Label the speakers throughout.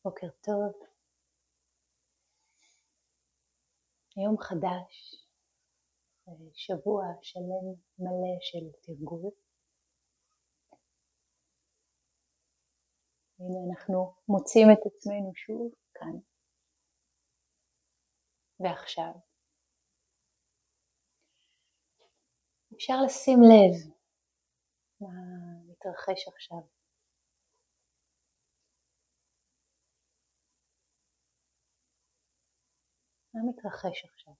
Speaker 1: בוקר טוב, יום חדש, שבוע שלם מלא של תרגול. הנה אנחנו מוצאים את עצמנו שוב כאן ועכשיו. אפשר לשים לב מה מתרחש עכשיו. מה מתרחש עכשיו?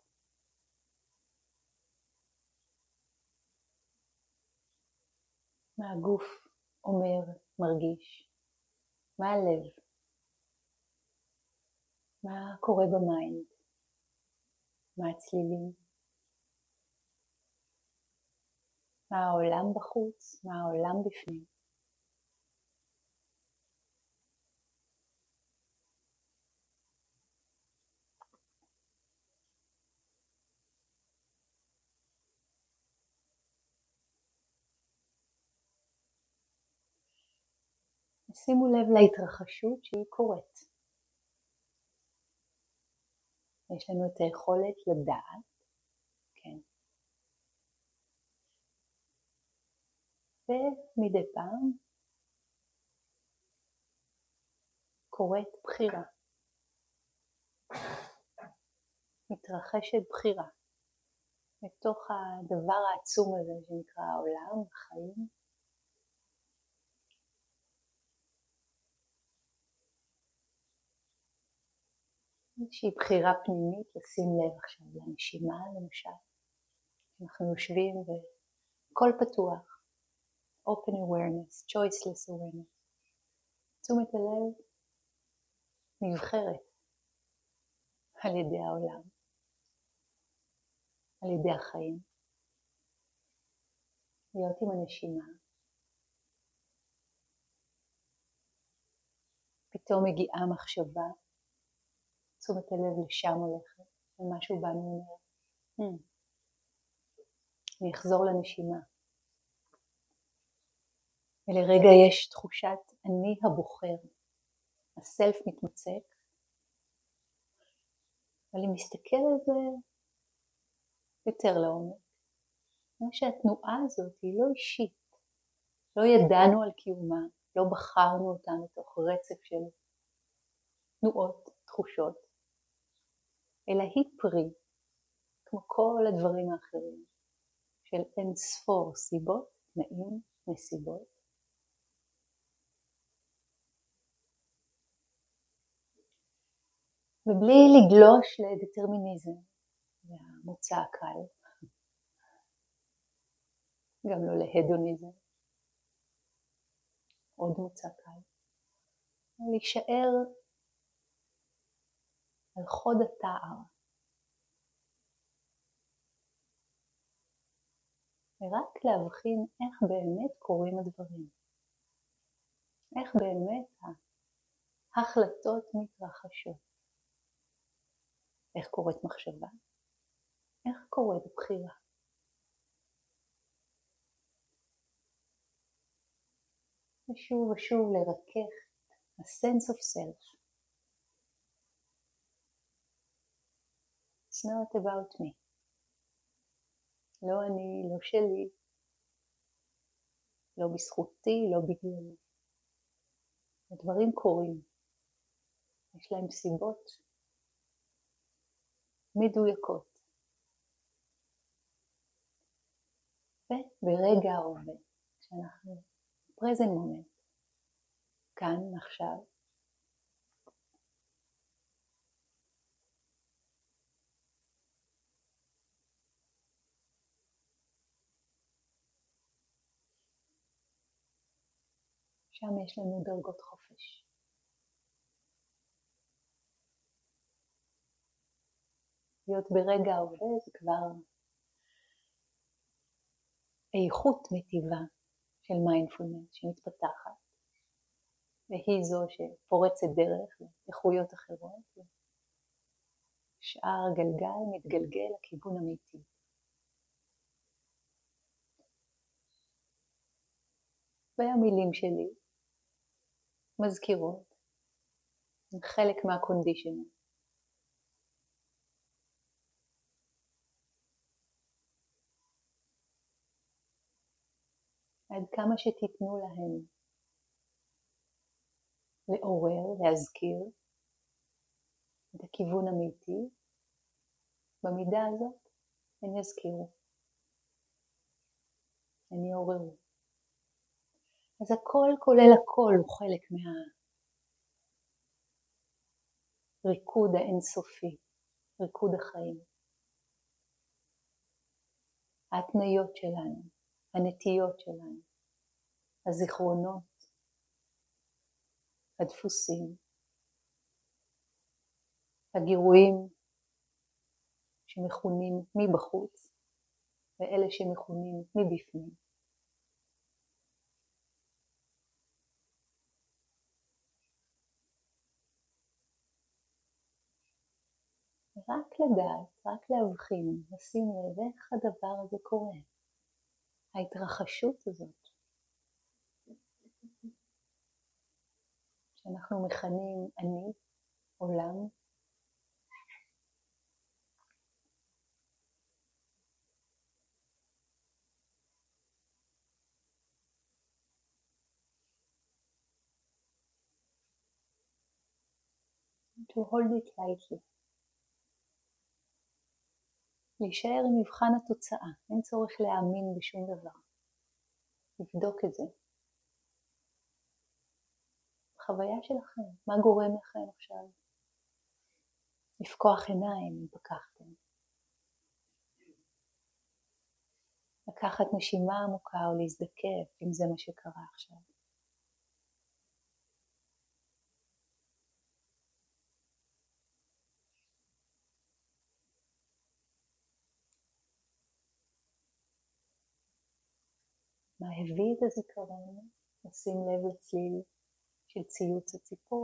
Speaker 1: מה הגוף אומר, מרגיש? מה הלב? מה קורה במיינד? מה הצלילים? מה העולם בחוץ? מה העולם בפנים? שימו לב להתרחשות שהיא קורית. יש לנו את היכולת לדעת, כן. ומדי פעם קורית בחירה. מתרחשת בחירה. מתוך הדבר העצום הזה שנקרא העולם, החיים. איזושהי בחירה פנימית לשים לב עכשיו לנשימה למשל. אנחנו יושבים וכל פתוח. Open awareness, choiceless awareness. תשומת הלב נבחרת על ידי העולם, על ידי החיים. להיות עם הנשימה. פתאום מגיעה מחשבה, תשומת הלב לשם הולכת, ומשהו בנו אומר, אני אחזור לנשימה. ולרגע יש תחושת אני הבוחר, הסלף מתמצק, אבל אם מסתכל על זה יותר לעומק, מה שהתנועה הזאת היא לא אישית, לא ידענו על קיומה, לא בחרנו אותה מתוך רצף של תנועות, תחושות, אלא היא פרי, כמו כל הדברים האחרים, של אין ספור סיבות, תנאים, נסיבות. ובלי לגלוש לדטרמיניזם, והמוצא הקל, גם לא להדוניזם, עוד מוצא קל, להישאר על חוד התער, ורק להבחין איך באמת קורים הדברים, איך באמת ההחלטות מתרחשות, איך קורית מחשבה, איך קורית בחירה. ושוב ושוב לרכך ה-sense of self. It's not about me. לא אני, לא שלי, לא בזכותי, לא בגללי. הדברים קורים. יש להם סיבות מדויקות. וברגע ההווה, כשאנחנו present moment, כאן, עכשיו, שם יש לנו דרגות חופש. להיות ברגע ההווה זה כבר איכות מטיבה של מיינדפולנס שמתפתחת, והיא זו שפורצת דרך לאיכויות אחרות. שאר הגלגל מתגלגל לכיוון המיטיב. והמילים שלי מזכירות הם חלק מהקונדישנל. עד כמה שתיתנו להם לעורר, להזכיר את הכיוון אמיתי, במידה הזאת הם יזכירו, הם יעוררו. אז הכל כולל הכל הוא חלק מהריקוד האינסופי, ריקוד החיים. ההתניות שלנו, הנטיות שלנו, הזיכרונות, הדפוסים, הגירויים שמכונים מבחוץ ואלה שמכונים מבפנים. רק לדעת, רק להבחין, לשים לב איך הדבר הזה קורה. ההתרחשות הזאת, שאנחנו מכנים אני, עולם, to hold it lightly. להישאר עם מבחן התוצאה, אין צורך להאמין בשום דבר. לבדוק את זה. חוויה שלכם, מה גורם לכם עכשיו? לפקוח עיניים אם פקחתם. לקחת נשימה עמוקה או להזדקף אם זה מה שקרה עכשיו. מה הביא את הזיכרון? לשים לב לצליל של ציוץ הציפור,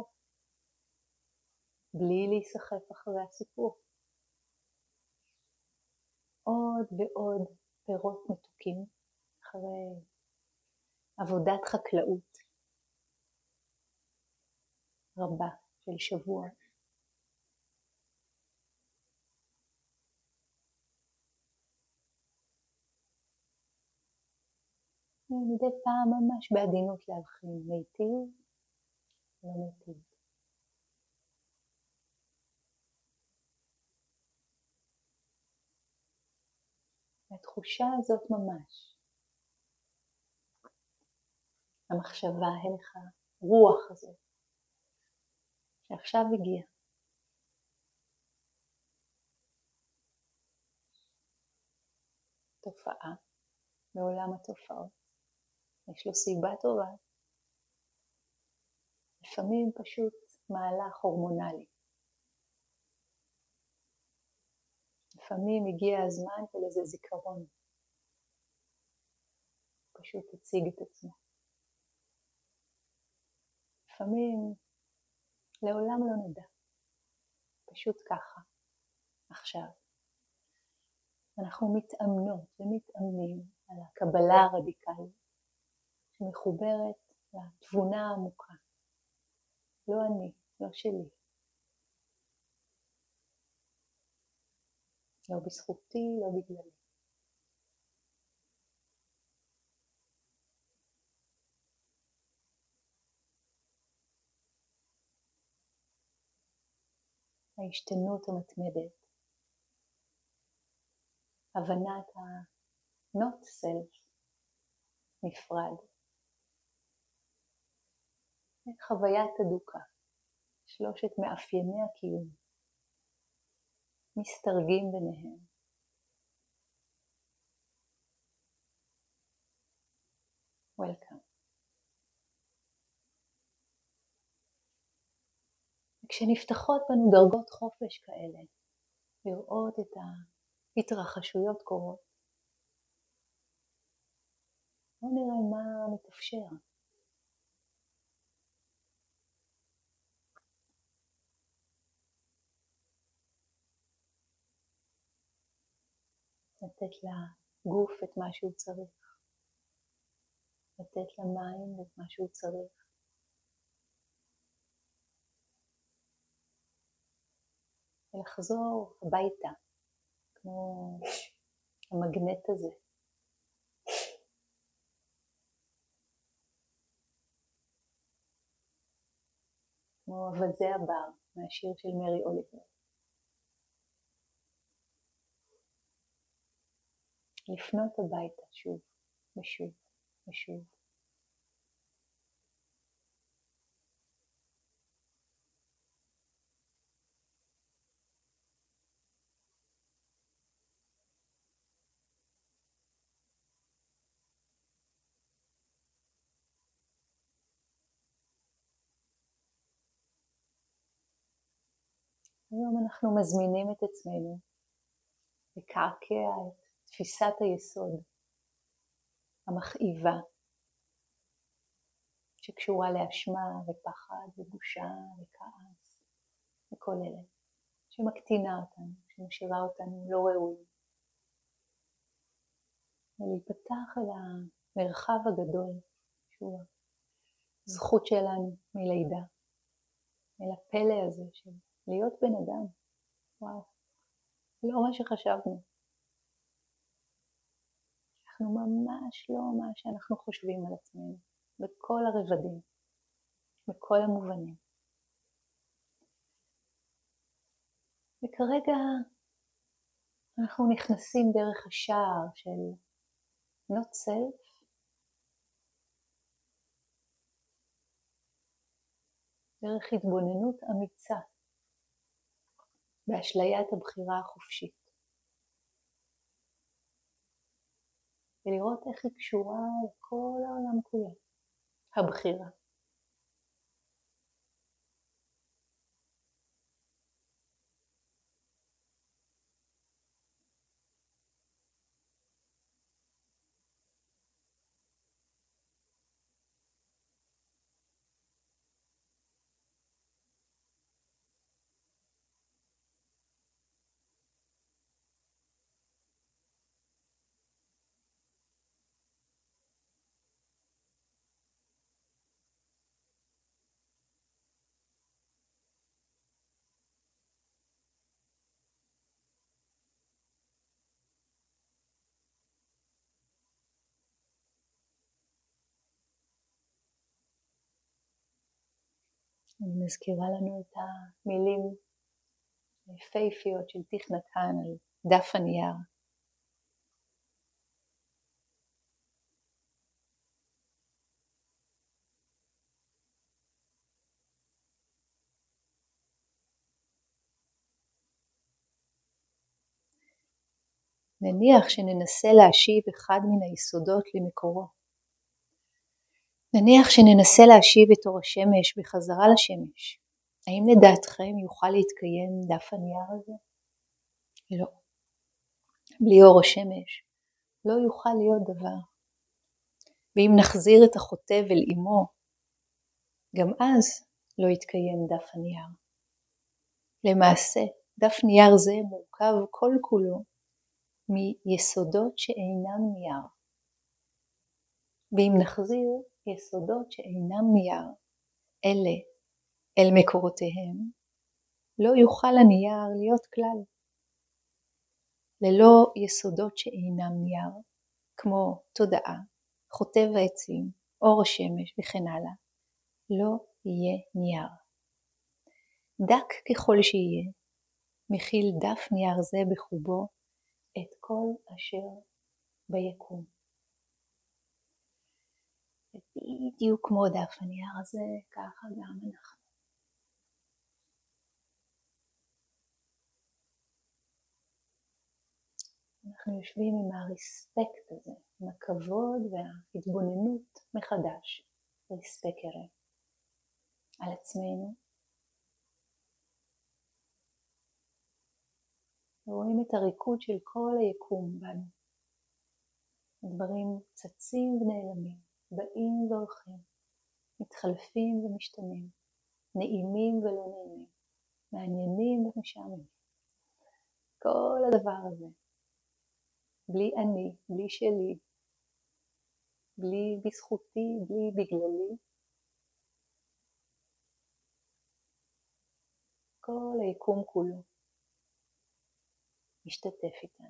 Speaker 1: בלי להיסחף אחרי הסיפור. עוד ועוד פירות מתוקים אחרי עבודת חקלאות רבה של שבוע. מדי פעם ממש בעדינות להבחין מיטיב לא מיטיב. התחושה הזאת ממש, המחשבה, הלך הרוח הזאת, שעכשיו הגיע. תופעה מעולם התופעות, יש לו סיבה טובה, לפעמים פשוט מהלך הורמונלי. לפעמים הגיע הזמן של איזה זיכרון, פשוט הציג את עצמו. לפעמים לעולם לא נדע, פשוט ככה, עכשיו. אנחנו מתאמנות ומתאמנים על הקבלה הרדיקלית, שמחוברת לתבונה העמוקה. לא אני, לא שלי. לא בזכותי, לא בגללי. ההשתנות המתמדת, הבנת ה-not self נפרד, חוויית הדוקה, שלושת מאפייני הקיום, מסתרגים ביניהם. Welcome. וכשנפתחות בנו דרגות חופש כאלה, לראות את ההתרחשויות קורות, בואו נראה מה מתאפשר. לתת לגוף את מה שהוא צריך, לתת למים את מה שהוא צריך, ולחזור הביתה, כמו המגנט הזה. כמו אבזי הבר מהשיר של מרי אוליבר. לפנות הביתה שוב ושוב ושוב. היום אנחנו מזמינים את עצמנו לקעקע את תפיסת היסוד המכאיבה שקשורה לאשמה ופחד ובושה וכעס וכל אלה שמקטינה אותנו, שמשאירה אותנו לא ראויים. ולהיפתח אל המרחב הגדול שהוא הזכות שלנו מלידה, אל הפלא הזה של להיות בן אדם. וואו, לא מה שחשבנו. אנחנו ממש לא מה שאנחנו חושבים על עצמנו, בכל הרבדים, בכל המובנים. וכרגע אנחנו נכנסים דרך השער של not self, דרך התבוננות אמיצה באשליית הבחירה החופשית. ולראות איך היא קשורה לכל העולם כולו, הבחירה. אני מזכירה לנו את המילים היפהפיות של תיך נתן על דף הנייר. נניח שננסה להשיב אחד מן היסודות למקורו. נניח שננסה להשיב את אור השמש בחזרה לשמש. האם לדעתכם יוכל להתקיים דף הנייר הזה? לא. בלי אור השמש לא יוכל להיות דבר. ואם נחזיר את החוטב אל אמו, גם אז לא יתקיים דף הנייר. למעשה, דף נייר זה מורכב כל כולו מיסודות שאינם נייר. ואם נחזיר יסודות שאינם נייר, אלה אל מקורותיהם, לא יוכל הנייר להיות כלל. ללא יסודות שאינם נייר, כמו תודעה, חוטב העצים, אור השמש וכן הלאה, לא יהיה נייר. דק ככל שיהיה, מכיל דף נייר זה בחובו את כל אשר ביקום. בדיוק כמו דף הנייר הזה, ככה גם אנחנו. אנחנו יושבים עם הרספקט הזה, עם הכבוד וההתבוננות מחדש, רספקר על עצמנו. ורואים את הריקוד של כל היקום בנו. הדברים צצים ונעלמים, באים והולכים, מתחלפים ומשתנים, נעימים ולא נעימים, מעניינים ומשעממים. כל הדבר הזה, בלי אני, בלי שלי, בלי בזכותי, בלי בגללי, כל היקום כולו משתתף איתנו.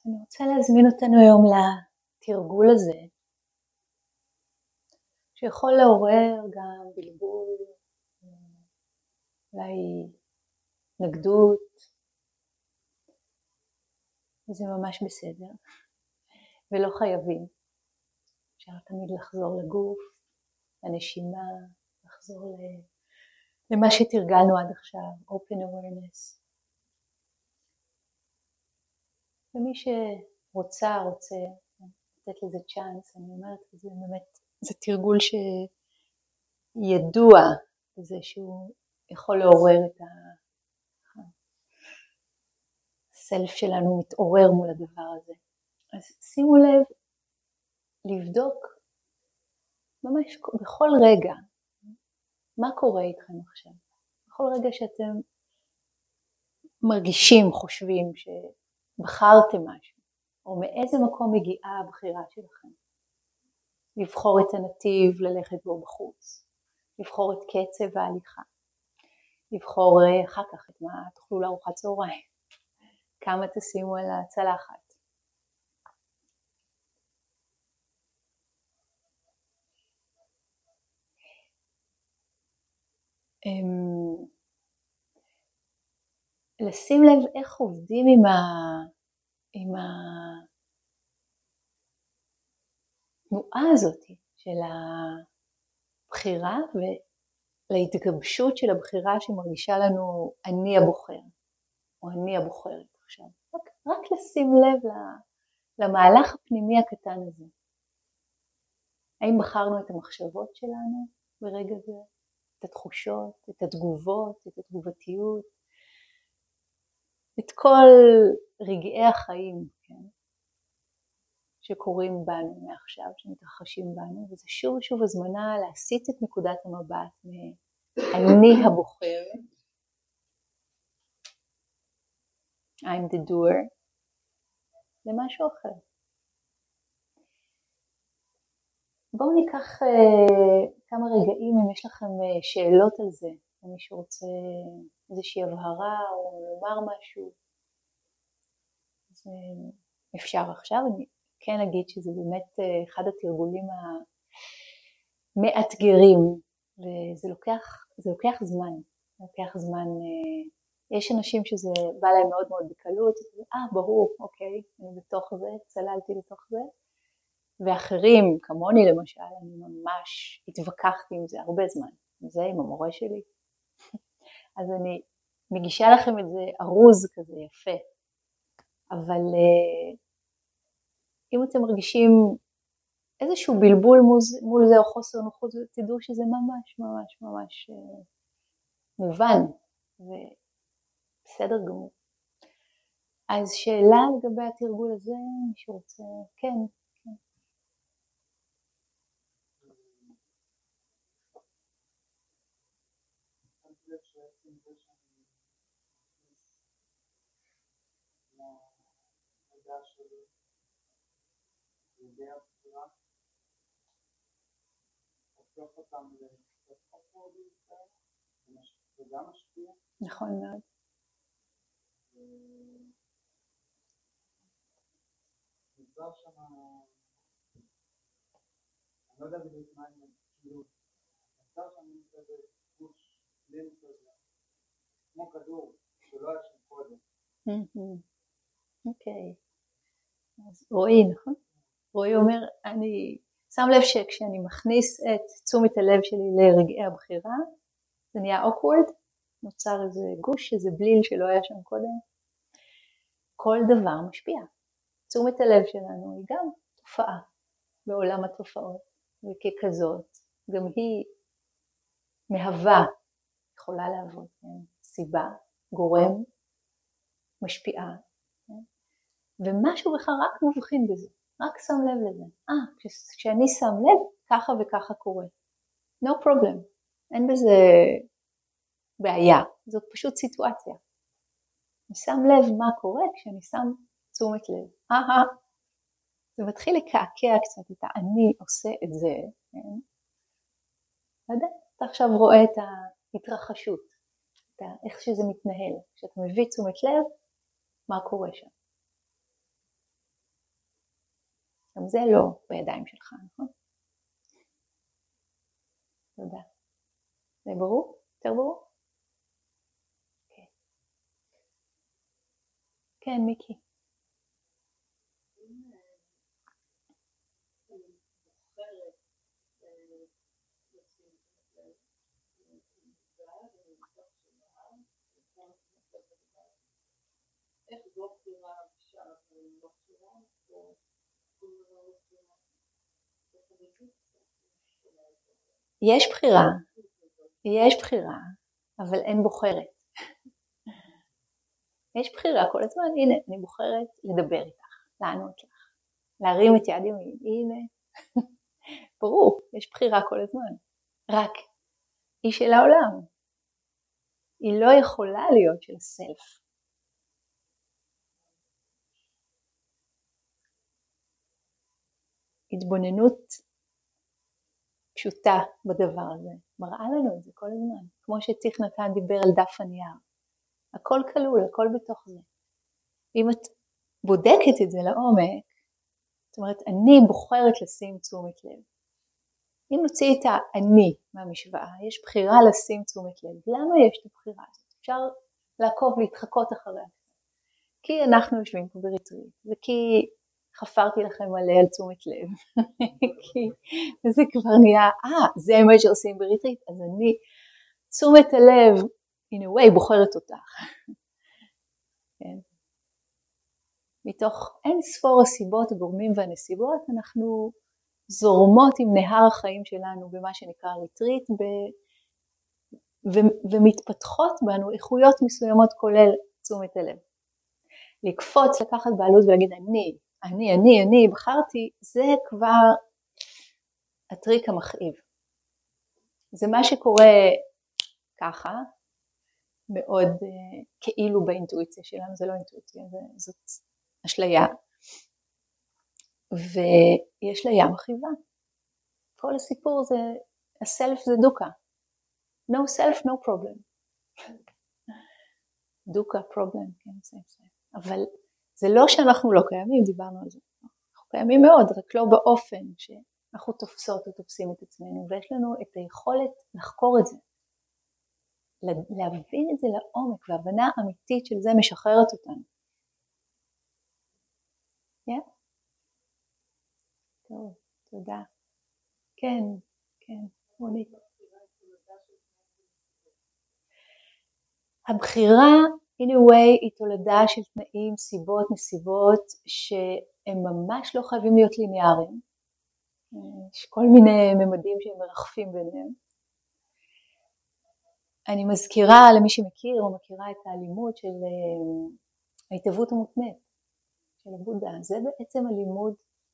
Speaker 1: אני רוצה להזמין אותנו היום לתרגול הזה, שיכול לעורר גם בלבול, אולי נגדות, וזה ממש בסדר, ולא חייבים. אפשר תמיד לחזור לגוף, לנשימה, לחזור למה שתרגלנו עד עכשיו, open awareness. ומי שרוצה, לתת לזה צ'אנס, אני אומרת, זה באמת, זה תרגול שידוע בזה שהוא יכול לעורר את הסלף שלנו, מתעורר מול הדבר הזה. אז שימו לב, לבדוק ממש בכל רגע, מה קורה איתכם עכשיו? בכל רגע שאתם מרגישים, חושבים שבחרתם משהו, או מאיזה מקום מגיעה הבחירה שלכם. לבחור את הנתיב, ללכת בו בחוץ, לבחור את קצב ההליכה, לבחור אחר כך את מה תאכלו לארוחת צהריים, כמה תשימו על הצלחת. לשים לב איך עובדים עם התנועה הזאת של הבחירה ולהתגבשות של הבחירה שמרגישה לנו אני הבוחר או אני הבוחרת עכשיו. רק לשים לב למהלך הפנימי הקטן הזה. האם בחרנו את המחשבות שלנו ברגע זה? את התחושות, את התגובות, את התגובתיות, את כל רגעי החיים, כן? שקורים בנו מעכשיו, שמתרחשים בנו, וזה שוב ושוב הזמנה להסיט את נקודת המבט מ"אני הבוחר", I'm the doer, למשהו אחר. בואו ניקח כמה רגעים אם יש לכם שאלות על זה, אם מישהו רוצה איזושהי הבהרה או לומר משהו, אז אפשר עכשיו. אני כן אגיד שזה באמת אחד התרגולים המאתגרים, וזה לוקח זמן, יש אנשים שזה בא להם מאוד מאוד בקלות, ברור, אוקיי, אני בתוך זה, צללתי לתוך זה, ואחרים, כמוני למשל, אני ממש התווכחתי עם זה הרבה זמן, עם זה, עם המורה שלי. אז אני מגישה לכם את זה ארוז כזה יפה, אבל אם אתם מרגישים איזשהו בלבול מול זה או חוסר נוחות, תדעו שזה ממש ממש ממש מובן ובסדר גמור. אז שאלה לגבי התרגול הזה, מישהו רוצה? כן.
Speaker 2: לידי הבחירה, הופך אותם לפחות בישראל, וגם משפיע.
Speaker 1: נכון מאוד.
Speaker 2: נמצא שם, אני לא יודע בדיוק מה הם כאילו, נמצא שם כזה גוש לין כזה, כמו כדור, שלא היה שם קודם.
Speaker 1: אוקיי. אז רועי, נכון? רועי אומר, אני שם לב שכשאני מכניס את תשומת הלב שלי לרגעי הבחירה, זה נהיה awkward, נוצר איזה גוש, איזה בליל שלא היה שם קודם. כל דבר משפיע. תשומת הלב שלנו היא גם תופעה בעולם התופעות, וככזאת, גם היא מהווה, יכולה להוות, סיבה, גורם, משפיעה. ומשהו בכלל רק מבחין בזה, רק שם לב לזה. כשאני שם לב, ככה וככה קורה. No problem. אין בזה בעיה, זאת פשוט סיטואציה. אני שם לב מה קורה כשאני שם תשומת לב. זה מתחיל לקעקע קצת את אני עושה את זה. כן? אתה עכשיו רואה את ההתרחשות, איך שזה מתנהל. כשאתה מביא תשומת לב, מה קורה שם. גם זה לא בידיים שלך, נכון? תודה. זה ברור? יותר ברור? כן. כן, מיקי.
Speaker 3: איך זו בחירה בשעה ולא בחירה,
Speaker 1: יש בחירה, יש בחירה, אבל אין בוחרת. יש בחירה כל הזמן, הנה, אני בוחרת לדבר איתך, לענות לך, להרים את יד ימין, הנה. ברור, יש בחירה כל הזמן, רק היא של העולם. היא לא יכולה להיות של סלף. התבוננות פשוטה בדבר הזה, מראה לנו את זה כל הזמן, כמו שציך נתן דיבר על דף הנייר. הכל כלול, הכל בתוך זה. אם את בודקת את זה לעומק, זאת אומרת, אני בוחרת לשים תשומת לב. אם נוציא את האני מהמשוואה, יש בחירה לשים תשומת לב. למה יש את הבחירה הזאת? אפשר לעקוב, להתחקות אחריה. כי אנחנו יושבים פה בריטריט, וכי חפרתי לכם מלא על תשומת לב. כי זה כבר נהיה, זה מה שעושים בריטריט, אז אני, תשומת הלב, in a way, בוחרת אותך. כן. מתוך אין ספור הסיבות, הגורמים והנסיבות, אנחנו זורמות עם נהר החיים שלנו במה שנקרא ריטריט, ומתפתחות בנו איכויות מסוימות כולל תשומת הלב. לקפוץ, לקחת בעלות ולהגיד אני בחרתי, זה כבר הטריק המכאיב. זה מה שקורה ככה, מאוד כאילו באינטואיציה שלנו, זה לא אינטואיציה, זאת אשליה. ויש לה ים מכאיבה. כל הסיפור זה, הסלף זה דוקה. No self, no problem. דוקה, problem, כן, סלף. אבל זה לא שאנחנו לא קיימים, דיברנו על זה. אנחנו קיימים מאוד, רק לא באופן שאנחנו תופסות או תופסים את עצמנו, ויש לנו את היכולת לחקור את זה. להבין את זה לעומק, והבנה אמיתית של זה משחררת אותנו. Yeah? טוב, תודה. כן, מונית. הבחירה, in a way, היא תולדה של תנאים, סיבות, נסיבות, שהם ממש לא חייבים להיות ליניאריים. יש כל מיני ממדים שהם מרחפים ביניהם. אני מזכירה למי שמכיר או מכירה את הלימוד של ההתהוות המותנית של הבודה. זה בעצם הלימוד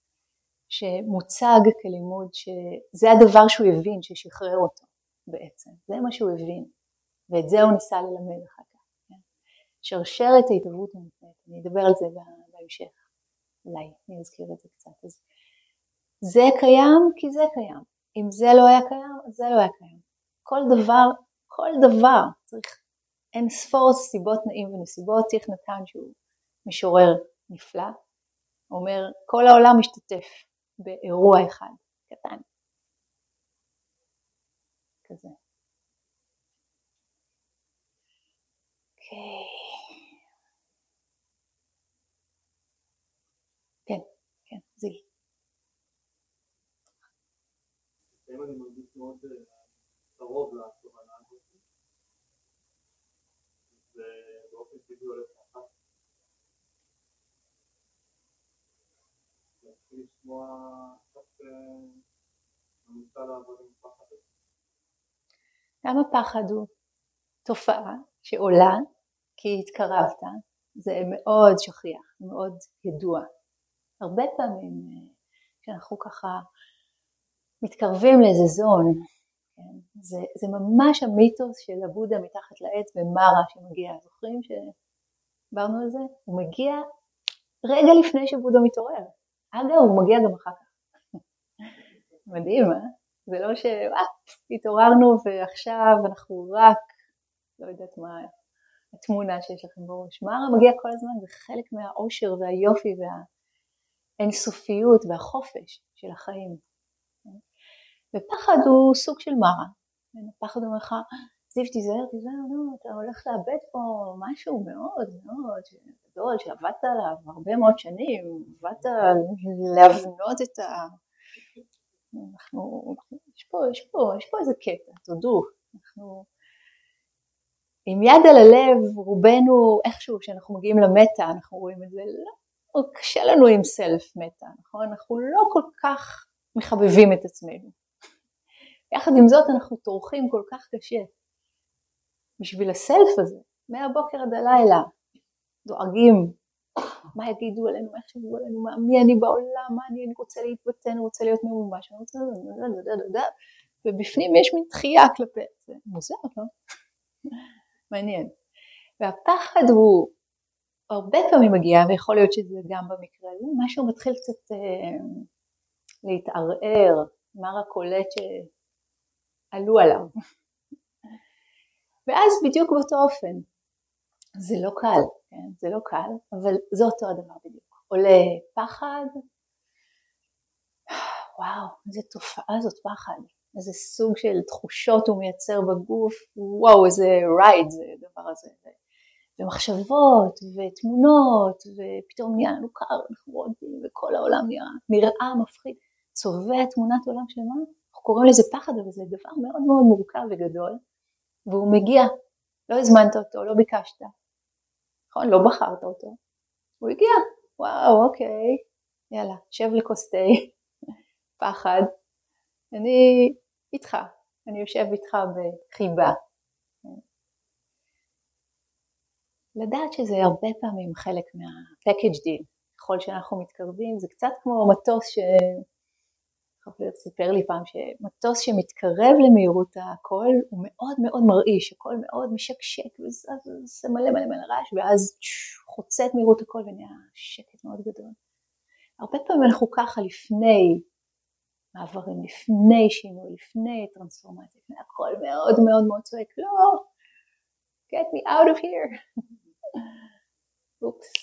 Speaker 1: שמוצג כלימוד שזה הדבר שהוא הבין ששחרר אותו בעצם. זה מה שהוא הבין. ואת זה הוא ניסה ללמד אחר כך. כן? שרשרת ההתהוות המותנית. אני אדבר על זה בהמשך. אולי אני אזכיר את זה קצת. אז זה קיים כי זה קיים. אם זה לא היה קיים, אז זה לא היה קיים. כל דבר צריך אין ספור סיבות נעים ונסיבות. ציך נתן שהוא משורר נפלא. אומר, כל העולם משתתף באירוע אחד, קטן. כזה. אוקיי. כן, זיל.
Speaker 2: אם אני מרגיש מאוד קרוב לתובנה הזאת, ובאופן טבעי הולך אחת. להתחיל לשמוע קצת ממוצע לעבוד עם פחד.
Speaker 1: גם הפחד הוא תופעה שעולה כי התקרבת, זה מאוד שכיח, מאוד ידוע. הרבה פעמים כשאנחנו ככה מתקרבים לאיזה זון, כן? זה ממש המיתוס של הבודה מתחת לעץ במרה שמגיע, זוכרים שדיברנו על זה? הוא מגיע רגע לפני שבודה מתעורר. אגב, הוא מגיע גם אחר כך. מדהים, זה לא התעוררנו ועכשיו אנחנו רק, לא יודעת מה התמונה שיש לכם בראש. מרה מגיע כל הזמן, זה חלק מהאושר והיופי האינסופיות והחופש של החיים. ופחד הוא סוג של מרה. הפחד אומר לך, זיו תיזהר, נו, אתה הולך לאבד פה משהו מאוד מאוד גדול שעבדת עליו הרבה מאוד שנים, עבדת להבנות את יש פה איזה קטע, תודו, אנחנו עם יד על הלב, רובנו איכשהו כשאנחנו מגיעים למטה, אנחנו רואים את זה, לא, קשה לנו עם סלף מטה, נכון? אנחנו לא כל כך מחבבים את עצמנו. יחד עם זאת אנחנו טורחים כל כך קשה בשביל הסלף הזה, מהבוקר עד הלילה, דואגים, מה יגידו עלינו, מה יחשבו עלינו, מי אני בעולם, מה אני רוצה להתבטא, אני רוצה להיות ממומש, אני רוצה ובפנים יש מין דחייה כלפי זה, מוזר, לא? מעניין. והפחד הוא הרבה פעמים מגיע, ויכול להיות שזה גם במקרה הזה, משהו מתחיל קצת להתערער, מרה קולט שעלו עליו. ואז בדיוק באותו אופן, זה לא קל, כן? זה לא קל, אבל זה אותו הדבר בדיוק. עולה פחד, וואו, איזה תופעה זאת פחד, איזה סוג של תחושות הוא מייצר בגוף, וואו, איזה רייד זה הדבר הזה, ומחשבות ותמונות, ופתאום נהיה לנו קר, אנחנו רודים, וכל העולם נראה מפחיד, צובע תמונת עולם שלמה, אנחנו קוראים לזה פחד, אבל זה דבר מאוד מאוד מורכב וגדול, והוא מגיע, לא הזמנת אותו, לא ביקשת, נכון? לא בחרת אותו, הוא הגיע, וואו, אוקיי, יאללה, שב לכוס תה, פחד, אני איתך, אני יושב איתך בחיבה. לדעת שזה הרבה פעמים חלק מהפקאג' דיל, ככל שאנחנו מתקרבים, זה קצת כמו מטוס חבר סיפר לי פעם שמטוס שמתקרב למהירות הקול הוא מאוד מאוד מרעיש, הקול מאוד משקשק וזה מלא מלא מלא רעש ואז חוצה את מהירות הקול ונהיה שקט מאוד גדול. הרבה פעמים אנחנו ככה לפני מעברים, לפני שינוי, לפני טרנספורמציה, לפני הכל מאוד מאוד מאוד צועק, לא, get me out of here. אופס.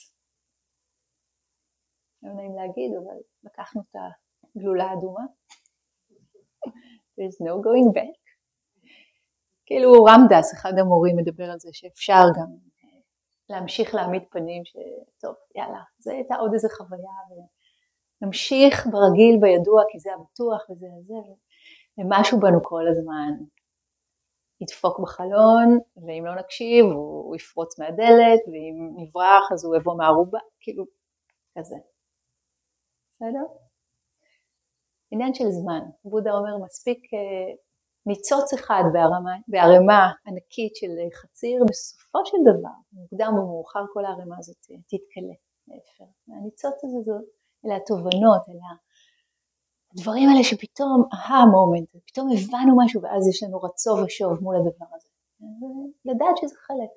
Speaker 1: לא נעים להגיד, אבל לקחנו את גלולה אדומה. There's no going back. כאילו רמדס, אחד המורים מדבר על זה שאפשר גם להמשיך להעמיד פנים שטוב, יאללה, זה הייתה עוד איזה חוויה ונמשיך ברגיל בידוע כי זה הבטוח וזה הזה ומשהו בנו כל הזמן ידפוק בחלון ואם לא נקשיב הוא יפרוץ מהדלת ואם נברח אז הוא יבוא מהערובה, כאילו כזה. בסדר? עניין של זמן. בודה אומר מספיק ניצוץ אחד בערימה ענקית של חציר, בסופו של דבר, מוקדם או מאוחר כל הערימה הזאת תתקלה. הניצוץ הזה, אלה התובנות, אלה הדברים האלה שפתאום, המומנט, פתאום הבנו משהו ואז יש לנו רצו ושוב מול הדבר הזה. לדעת שזה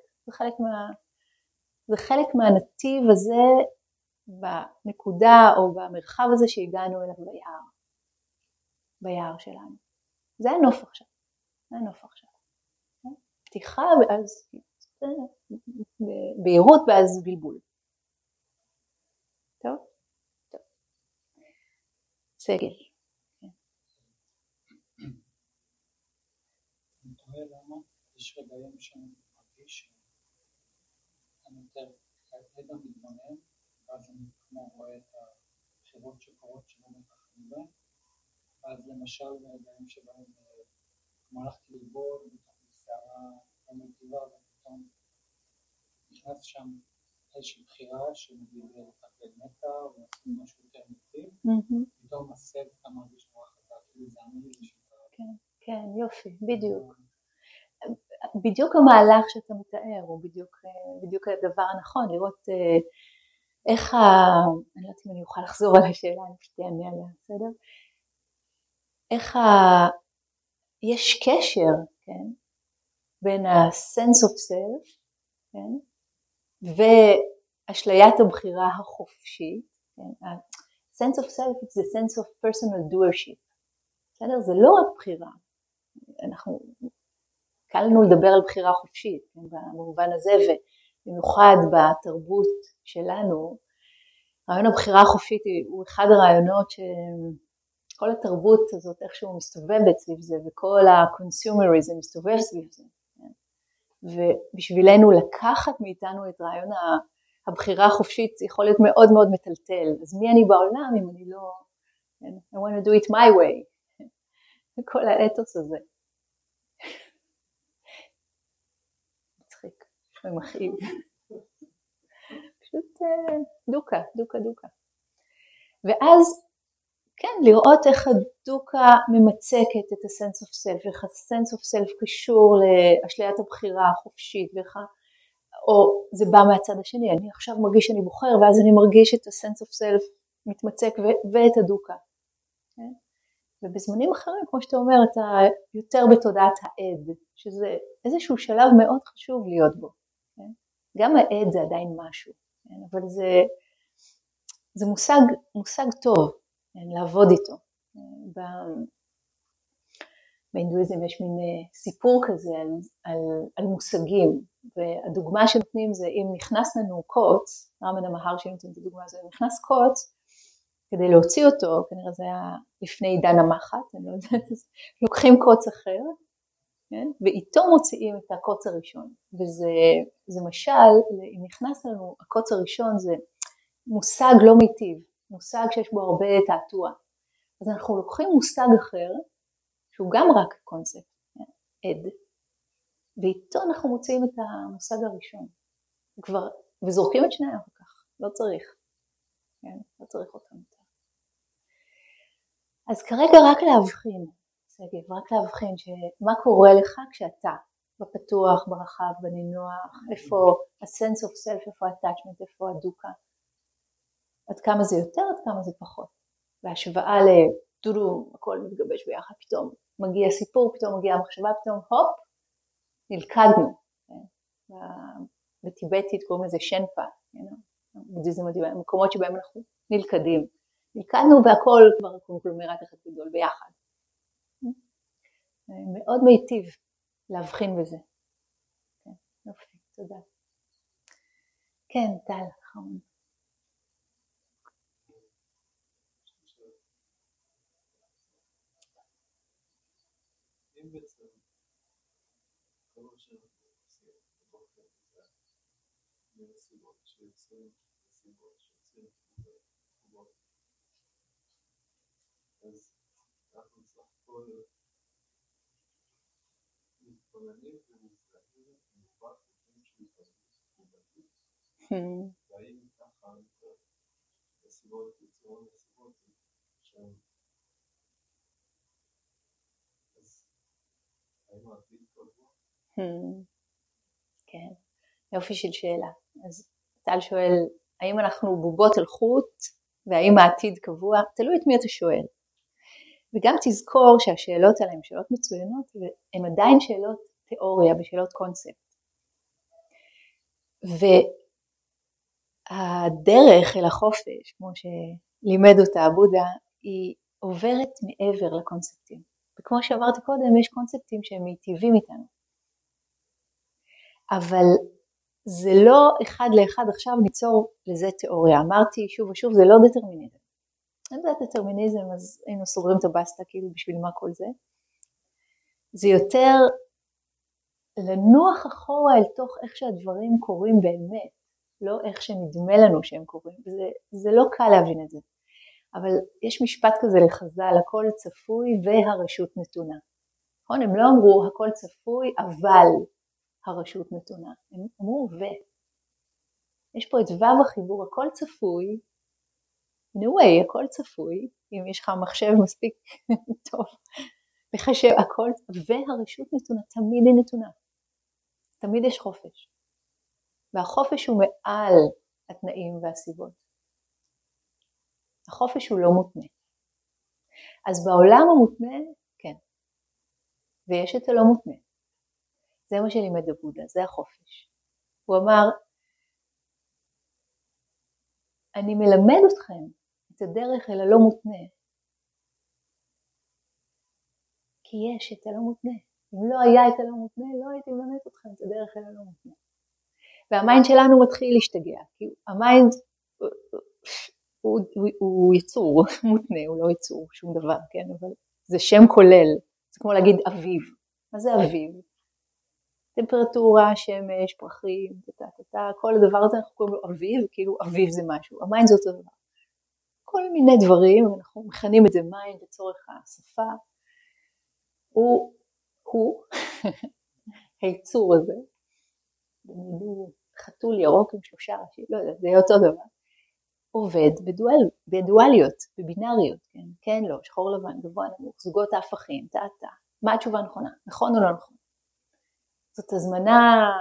Speaker 1: חלק מהנתיב הזה בנקודה או במרחב הזה שהגענו אליו ביער שלנו. זה הנוף עכשיו. פתיחה ואז בהירות ואז בלבול. טוב? סגל.
Speaker 2: אני תוהה למה יש רגעים שאני מרגיש שאני יותר עדה מתבונן, ואז אני כמו רואה את הבחירות שקורות שלא מתחתים בהן, ואז למשל רגעים שבהם כמו הלכתי לבוא בתוך מסערה במטיבה ופתאום נכנס שם איזושהי בחירה שמגיעה לתפקד מטה או לעשות משהו יותר מטיב, פתאום הסב אתה מרגיש נורא חזק, כאילו זה עמיד לשמחה.
Speaker 1: כן, יופי, בדיוק. בדיוק המהלך שאתה מתאר, הוא בדיוק הדבר הנכון, לראות איך אני לא יודעת אם אני אוכל לחזור על השאלה, אני פשוט אענה עליה, בסדר? איך יש קשר, כן, בין ה-sense of self, כן, ואשליית הבחירה החופשית, כן, ה-sense of self is the sense of personal doership, בסדר? זה לא רק בחירה, קל לנו לדבר על בחירה חופשית, כן, במובן הזה, ובמיוחד בתרבות שלנו, רעיון הבחירה החופשית הוא אחד הרעיונות שכל התרבות הזאת איכשהו מסתובבת סביב זה, וכל הקונסיומריזם מסתובב סביב זה. ובשבילנו לקחת מאיתנו את רעיון הבחירה החופשית זה יכול להיות מאוד מאוד מטלטל. אז מי אני בעולם אם אני לא... I want to do it my way. כל האתוס הזה. מצחיק, ומכאיב. פשוט דוקה. ואז, כן, לראות איך הדוקה ממצקת את ה-sense of self, איך ה-sense of self קשור לאשליית הבחירה החופשית, או זה בא מהצד השני, אני עכשיו מרגיש שאני בוחר, ואז אני מרגיש את ה-sense of self מתמצק ואת הדוקה. כן? ובזמנים אחרים, כמו שאתה אומר, אתה יותר בתודעת העד, שזה איזשהו שלב מאוד חשוב להיות בו. כן? גם העד זה עדיין משהו, כן? אבל זה מושג טוב, כן? לעבוד איתו. בהינדואיזם יש מין סיפור כזה על מושגים, והדוגמה שנותנים זה אם נכנס לנו קוץ, רמנה מהרשי נותן את הדוגמה הזו, אם נכנס קוץ, כדי להוציא אותו, כנראה זה היה לפני עידן המחט, אני לא יודעת, לוקחים קוץ אחר, כן? ואיתו מוציאים את הקוץ הראשון, וזה משל, אם נכנס לנו הקוץ הראשון זה מושג לא מיטיב, מושג שיש בו הרבה תעתוע, אז אנחנו לוקחים מושג אחר, שהוא גם רק קונספט, עד, ואיתו אנחנו מוציאים את המושג הראשון, וזורקים את שניהם אחר כך, לא צריך, כן? לא צריך אותם יותר. אז כרגע רק להבחין, סגב, רק להבחין שמה קורה לך כשאתה בפתוח, ברחב, בנינוח, איפה ה-sense of self, איפה ה-attachment, איפה הדוקה, עד כמה זה יותר, עד כמה זה פחות. בהשוואה לדודו, הכל מתגבש ביחד, פתאום מגיע סיפור, פתאום מגיעה המחשבה, פתאום הופ, נלכדנו. בטיבטית קוראים לזה שנפה, בודהיזם מדהים, מקומות שבהם אנחנו נלכדים. נלכדנו והכל כבר קונגלומרט אחד גדול ביחד. מאוד מיטיב להבחין בזה. כן, יופי, תודה. כן, טל, חמוד.
Speaker 4: אם בעצם כל מה שאנחנו עושים בבוקר זה מסיבות שיוצאים תגובות, אז אנחנו סך הכל מתכוננים ומזדהים במובן חושבים של התגובות, והאם ככה הסיבות יוצאות לסיבות שהן
Speaker 1: כן, יופי של שאלה. אז טל שואל, האם אנחנו בובות על חוט, והאם העתיד קבוע? תלוי את מי אתה שואל. וגם תזכור שהשאלות עליהן שאלות מצוינות, והן עדיין שאלות תיאוריה ושאלות קונספט. והדרך אל החופש, כמו שלימד אותה הבודה, היא עוברת מעבר לקונספטים. וכמו שאמרתי קודם, יש קונספטים שהם מיטיבים איתנו. אבל זה לא אחד לאחד, עכשיו ניצור לזה תיאוריה. אמרתי שוב ושוב, זה לא דטרמיניזם. אם זה דטרמיניזם, אז היינו סוגרים את הבסטה, כאילו בשביל מה כל זה. זה יותר לנוח אחורה אל תוך איך שהדברים קורים באמת, לא איך שנדמה לנו שהם קורים. זה לא קל להבין את זה. אבל יש משפט כזה לחז"ל, הכל צפוי והרשות נתונה. נכון? הם לא אמרו הכל צפוי, אבל הרשות נתונה. הם אמרו ו. יש פה את ו' החיבור, הכל צפוי, in a way, הכל צפוי, אם יש לך מחשב מספיק טוב, לחשב הכל, והרשות נתונה, תמיד היא נתונה. תמיד יש חופש. והחופש הוא מעל התנאים והסיבות. החופש הוא לא מותנה. אז בעולם המותנה, כן. ויש את הלא מותנה. זה מה שלימד הבודה, זה החופש. הוא אמר, אני מלמד אתכם את הדרך אל הלא מותנה. כי יש את הלא מותנה. אם לא היה את הלא מותנה, לא הייתי מלמד אתכם את הדרך אל הלא מותנה. והמיינד שלנו מתחיל להשתגע. כי המיינד הוא יצור מותנה, הוא לא יצור שום דבר, כן? אבל זה שם כולל, זה כמו להגיד אביב. מה זה אביב? טמפרטורה, שמש, פרחים, כל הדבר הזה אנחנו קוראים לו אביב, כאילו אביב זה משהו, המים זה אותו דבר. כל מיני דברים, אנחנו מכנים את זה מים בצורך השפה, הוא היצור הזה, במילים חתול ירוק עם 3 ראשים, לא יודעת, זה אותו דבר, עובד בדואליות, בבינאריות, כן, כן, לא, שחור לבן, גבוה נמוך, זוגות ההפכים, תעתה, מה התשובה הנכונה, נכון או לא נכון? זאת הזמנה,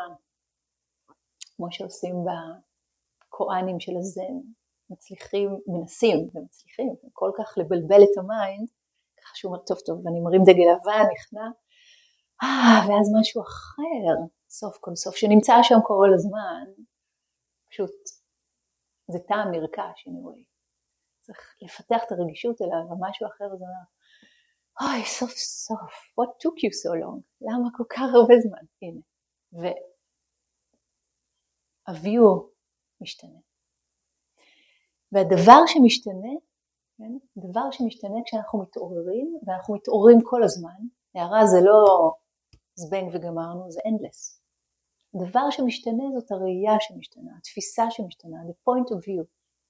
Speaker 1: כמו שעושים בקוראנים של הזן, מנסים ומצליחים, כל כך לבלבל את המיינד, ככה שהוא אומר, טוב, ואני מרים דגל לבן, נכנע, ואז משהו אחר, סוף כל סוף, שנמצא שם כל הזמן, פשוט, זה טעם נרכש, anyway. צריך לפתח את הרגישות אליו, ומשהו אחר זה אומר, אוי, סוף סוף, what took you so long? למה כל כך הרבה זמן? הנה. והview משתנה. והדבר שמשתנה, כן? דבר שמשתנה כשאנחנו מתעוררים, ואנחנו מתעוררים כל הזמן, הערה זה לא זבנג וגמרנו, זה endless. הדבר שמשתנה זאת הראייה שמשתנה, התפיסה שמשתנה, the point of view.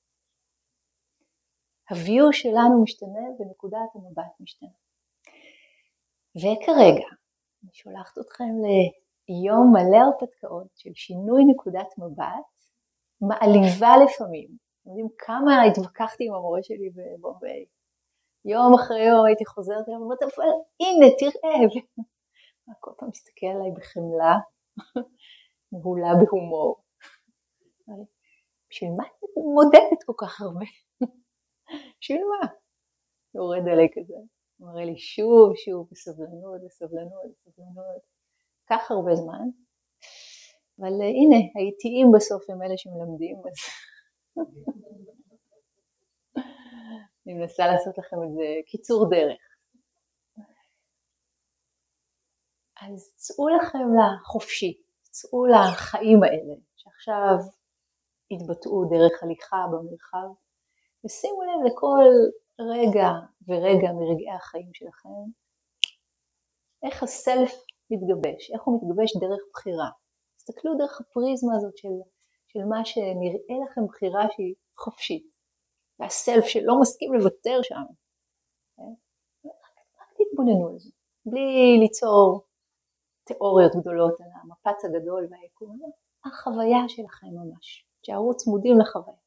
Speaker 1: ה-view שלנו משתנה ונקודת המבט משתנה. וכרגע, אני שולחת אתכם ליום מלא הרפתקאות של שינוי נקודת מבט, מעליבה לפעמים. אתם יודעים כמה התווכחתי עם המורה שלי בבומביי. יום אחרי יום הייתי חוזרת אליו, ואומרת, אבל הנה, תראה. כל פעם מסתכל עליי בחמלה, מהולה בהומור. בשביל מה את מודדת כל כך הרבה? בשביל מה? יורד עליי כזה. הוא מראה לי שוב, בסבלנות. כך הרבה זמן. אבל הנה, האיטיים בסוף הם אלה שמלמדים. אז אני מנסה לעשות לכם את זה קיצור דרך. אז צאו לכם לחופשי, צאו לחיים האלה, שעכשיו התבטאו דרך הליכה במרחב, ושימו לב לכל רגע ורגע מרגעי החיים שלכם, איך הסלף מתגבש, איך הוא מתגבש דרך בחירה. תסתכלו דרך הפריזמה הזאת של מה שנראה לכם בחירה שהיא חופשית, והסלף שלא מסכים לוותר שם. רק תתבוננו על זה, בלי ליצור תיאוריות גדולות על המפץ הגדול והיקום, החוויה שלכם ממש, תשארו צמודים לחוויה.